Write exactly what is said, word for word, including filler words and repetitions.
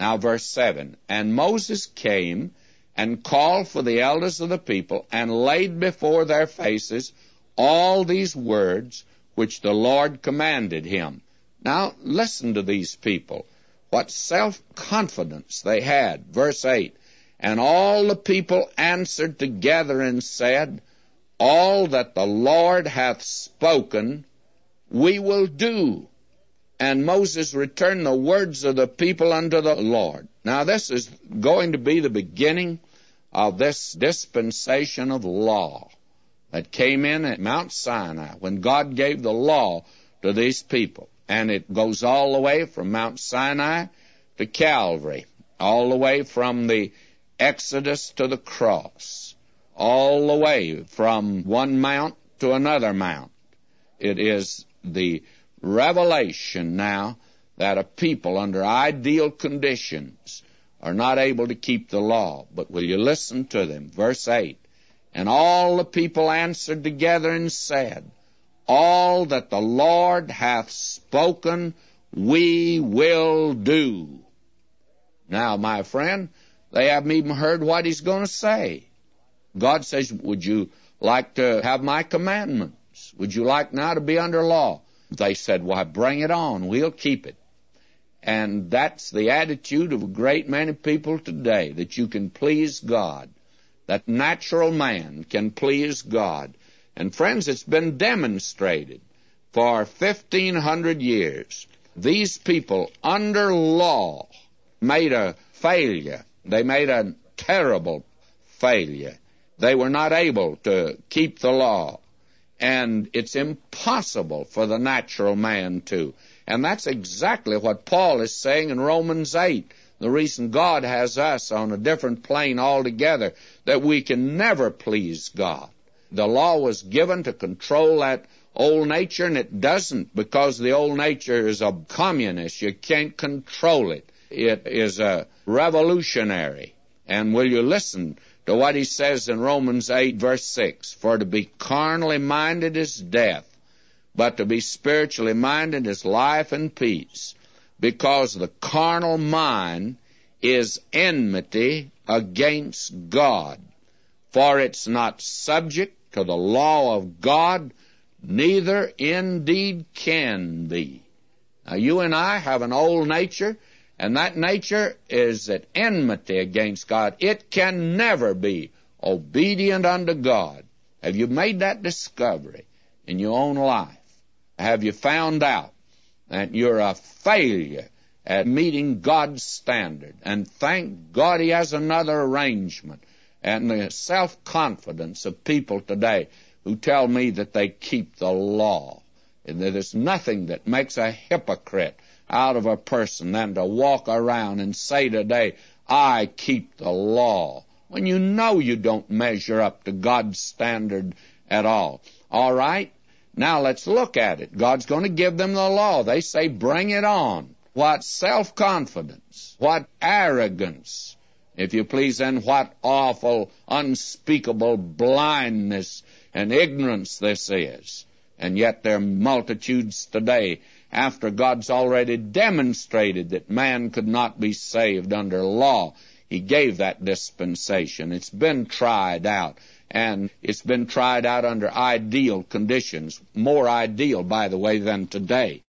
Now, verse seven, and Moses came and called for the elders of the people, and laid before their faces all these words which the Lord commanded him. Now, listen to these people. What self-confidence they had. Verse eight, and all the people answered together and said, all that the Lord hath spoken, we will do. And Moses returned the words of the people unto the Lord. Now, this is going to be the beginning of this dispensation of law that came in at Mount Sinai when God gave the law to these people. And it goes all the way from Mount Sinai to Calvary, all the way from the Exodus to the cross, all the way from one mount to another mount. It is the revelation now that a people under ideal conditions are not able to keep the law. But will you listen to them? Verse eight, and all the people answered together and said, all that the Lord hath spoken, we will do. Now, my friend, they haven't even heard what he's going to say. God says, would you like to have my commandments? Would you like now to be under law? They said, why, bring it on. We'll keep it. And that's the attitude of a great many people today, that you can please God, that natural man can please God. And friends, it's been demonstrated for fifteen hundred years. These people under law made a failure. They made a terrible failure. They were not able to keep the law. And it's impossible for the natural man to. And that's exactly what Paul is saying in Romans eight. The reason God has us on a different plane altogether, that we can never please God. The law was given to control that old nature, and it doesn't, because the old nature is a communist. You can't control it. It is a revolutionary. And will you listen to what he says in Romans eight, verse six, for to be carnally minded is death, but to be spiritually minded is life and peace, because the carnal mind is enmity against God, for it's not subject to the law of God, neither indeed can be. Now, you and I have an old nature, and that nature is at enmity against God. It can never be obedient unto God. Have you made that discovery in your own life? Have you found out that you're a failure at meeting God's standard? And thank God he has another arrangement. And the self-confidence of people today who tell me that they keep the law, and that there's nothing that makes a hypocrite out of a person than to walk around and say today, I keep the law, when you know you don't measure up to God's standard at all. All right? Now let's look at it. God's going to give them the law. They say, bring it on. What self-confidence, what arrogance, if you please, and what awful, unspeakable blindness and ignorance this is. And yet there are multitudes today, after God's already demonstrated that man could not be saved under law. He gave that dispensation. It's been tried out, and it's been tried out under ideal conditions, more ideal, by the way, than today.